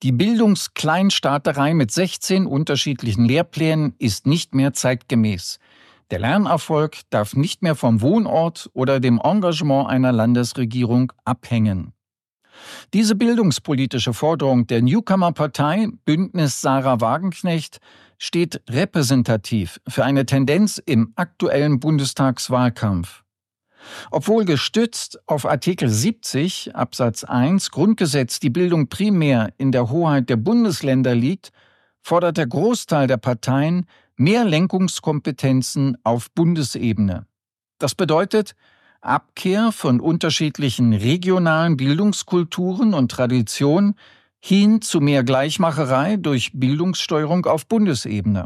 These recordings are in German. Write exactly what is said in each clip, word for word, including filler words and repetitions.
Die Bildungskleinstaaterei mit sechzehn unterschiedlichen Lehrplänen ist nicht mehr zeitgemäß. Der Lernerfolg darf nicht mehr vom Wohnort oder dem Engagement einer Landesregierung abhängen. Diese bildungspolitische Forderung der Newcomer-Partei Bündnis Sarah Wagenknecht steht repräsentativ für eine Tendenz im aktuellen Bundestagswahlkampf. Obwohl gestützt auf Artikel siebzig Absatz eins Grundgesetz die Bildung primär in der Hoheit der Bundesländer liegt, fordert der Großteil der Parteien mehr Lenkungskompetenzen auf Bundesebene. Das bedeutet Abkehr von unterschiedlichen regionalen Bildungskulturen und Traditionen hin zu mehr Gleichmacherei durch Bildungssteuerung auf Bundesebene.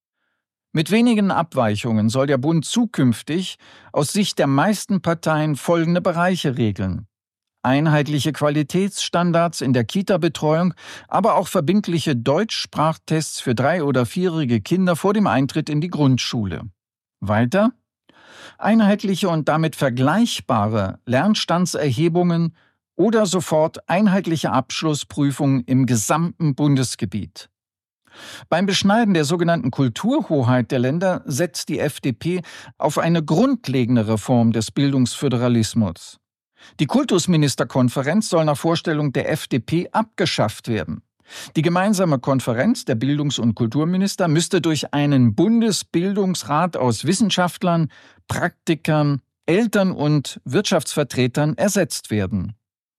Mit wenigen Abweichungen soll der Bund zukünftig aus Sicht der meisten Parteien folgende Bereiche regeln: einheitliche Qualitätsstandards in der Kita-Betreuung, aber auch verbindliche Deutschsprachtests für drei- oder vierjährige Kinder vor dem Eintritt in die Grundschule. Weiter einheitliche und damit vergleichbare Lernstandserhebungen oder sofort einheitliche Abschlussprüfungen im gesamten Bundesgebiet. Beim Beschneiden der sogenannten Kulturhoheit der Länder setzt die F D P auf eine grundlegende Reform des Bildungsföderalismus. Die Kultusministerkonferenz soll nach Vorstellung der F D P abgeschafft werden. Die gemeinsame Konferenz der Bildungs- und Kulturminister müsste durch einen Bundesbildungsrat aus Wissenschaftlern, Praktikern, Eltern und Wirtschaftsvertretern ersetzt werden.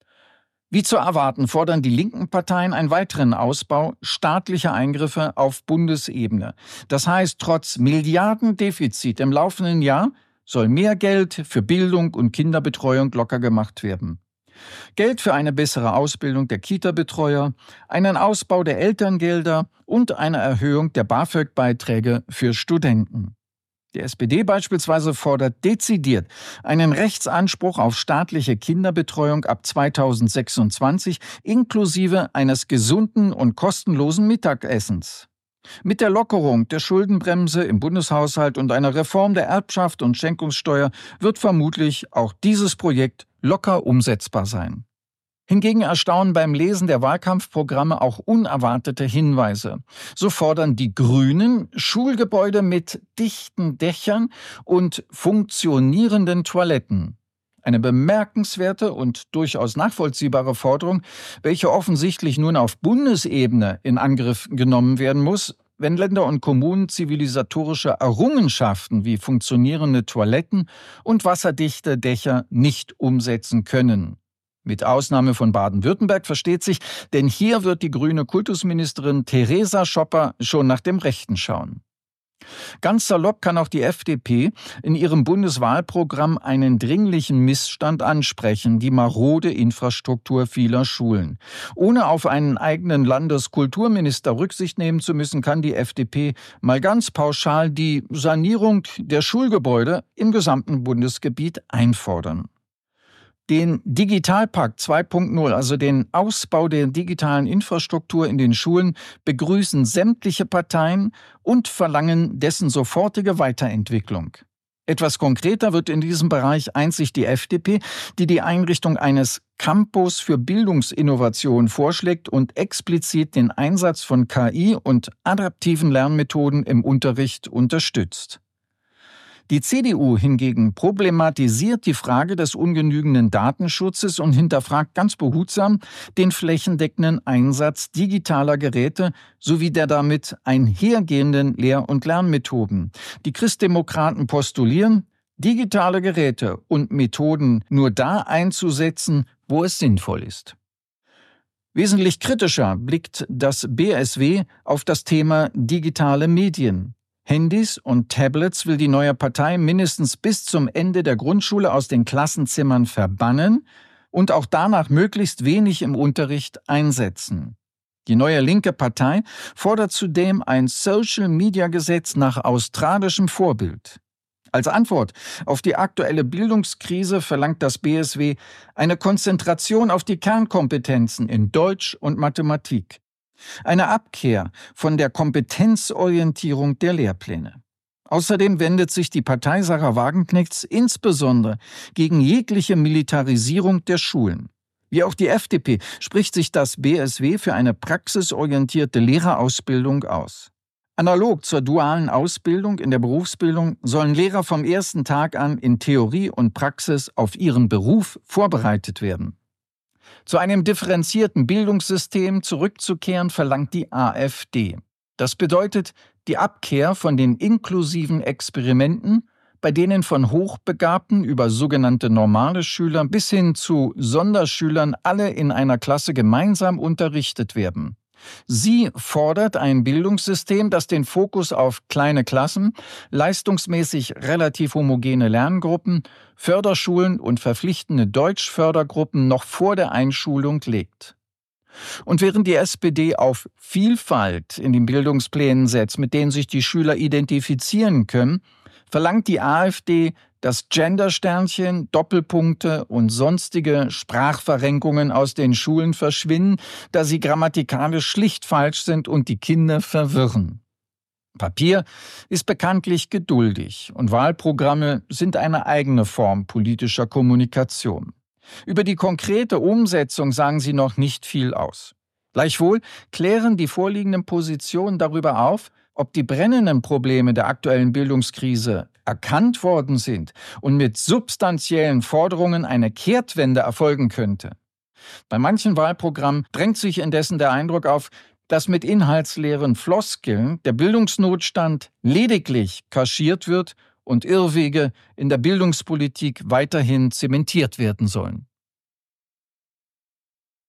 Wie zu erwarten, fordern die linken Parteien einen weiteren Ausbau staatlicher Eingriffe auf Bundesebene. Das heißt, trotz Milliardendefizit im laufenden Jahr soll mehr Geld für Bildung und Kinderbetreuung locker gemacht werden. Geld für eine bessere Ausbildung der Kita-Betreuer, einen Ausbau der Elterngelder und eine Erhöhung der BAföG-Beiträge für Studenten. Die S P D beispielsweise fordert dezidiert einen Rechtsanspruch auf staatliche Kinderbetreuung ab zweitausendsechsundzwanzig inklusive eines gesunden und kostenlosen Mittagessens. Mit der Lockerung der Schuldenbremse im Bundeshaushalt und einer Reform der Erbschaft und Schenkungssteuer wird vermutlich auch dieses Projekt locker umsetzbar sein. Hingegen erstaunen beim Lesen der Wahlkampfprogramme auch unerwartete Hinweise. So fordern die Grünen Schulgebäude mit dichten Dächern und funktionierenden Toiletten. Eine bemerkenswerte und durchaus nachvollziehbare Forderung, welche offensichtlich nun auf Bundesebene in Angriff genommen werden muss, wenn Länder und Kommunen zivilisatorische Errungenschaften wie funktionierende Toiletten und wasserdichte Dächer nicht umsetzen können. Mit Ausnahme von Baden-Württemberg versteht sich, denn hier wird die grüne Kultusministerin Theresa Schopper schon nach dem Rechten schauen. Ganz salopp kann auch die F D P in ihrem Bundeswahlprogramm einen dringlichen Missstand ansprechen, die marode Infrastruktur vieler Schulen. Ohne auf einen eigenen Landeskulturminister Rücksicht nehmen zu müssen, kann die F D P mal ganz pauschal die Sanierung der Schulgebäude im gesamten Bundesgebiet einfordern. Den Digitalpakt zwei Punkt null, also den Ausbau der digitalen Infrastruktur in den Schulen, begrüßen sämtliche Parteien und verlangen dessen sofortige Weiterentwicklung. Etwas konkreter wird in diesem Bereich einzig die F D P, die die Einrichtung eines Campus für Bildungsinnovation vorschlägt und explizit den Einsatz von K I und adaptiven Lernmethoden im Unterricht unterstützt. Die C D U hingegen problematisiert die Frage des ungenügenden Datenschutzes und hinterfragt ganz behutsam den flächendeckenden Einsatz digitaler Geräte sowie der damit einhergehenden Lehr- und Lernmethoden. Die Christdemokraten postulieren, digitale Geräte und Methoden nur da einzusetzen, wo es sinnvoll ist. Wesentlich kritischer blickt das B S W auf das Thema digitale Medien. Handys und Tablets will die neue Partei mindestens bis zum Ende der Grundschule aus den Klassenzimmern verbannen und auch danach möglichst wenig im Unterricht einsetzen. Die neue linke Partei fordert zudem ein Social-Media-Gesetz nach australischem Vorbild. Als Antwort auf die aktuelle Bildungskrise verlangt das B S W eine Konzentration auf die Kernkompetenzen in Deutsch und Mathematik. Eine Abkehr von der Kompetenzorientierung der Lehrpläne. Außerdem wendet sich die Partei Sarah Wagenknechts insbesondere gegen jegliche Militarisierung der Schulen. Wie auch die F D P spricht sich das B S W für eine praxisorientierte Lehrerausbildung aus. Analog zur dualen Ausbildung in der Berufsbildung sollen Lehrer vom ersten Tag an in Theorie und Praxis auf ihren Beruf vorbereitet werden. Zu einem differenzierten Bildungssystem zurückzukehren verlangt die AfD. Das bedeutet die Abkehr von den inklusiven Experimenten, bei denen von Hochbegabten über sogenannte normale Schüler bis hin zu Sonderschülern alle in einer Klasse gemeinsam unterrichtet werden. Sie fordert ein Bildungssystem, das den Fokus auf kleine Klassen, leistungsmäßig relativ homogene Lerngruppen, Förderschulen und verpflichtende Deutschfördergruppen noch vor der Einschulung legt. Und während die S P D auf Vielfalt in den Bildungsplänen setzt, mit denen sich die Schüler identifizieren können, verlangt die AfD, dass Gendersternchen, Doppelpunkte und sonstige Sprachverrenkungen aus den Schulen verschwinden, da sie grammatikalisch schlicht falsch sind und die Kinder verwirren. Papier ist bekanntlich geduldig und Wahlprogramme sind eine eigene Form politischer Kommunikation. Über die konkrete Umsetzung sagen sie noch nicht viel aus. Gleichwohl klären die vorliegenden Positionen darüber auf, ob die brennenden Probleme der aktuellen Bildungskrise erkannt worden sind und mit substanziellen Forderungen eine Kehrtwende erfolgen könnte. Bei manchen Wahlprogrammen drängt sich indessen der Eindruck auf, dass mit inhaltsleeren Floskeln der Bildungsnotstand lediglich kaschiert wird und Irrwege in der Bildungspolitik weiterhin zementiert werden sollen.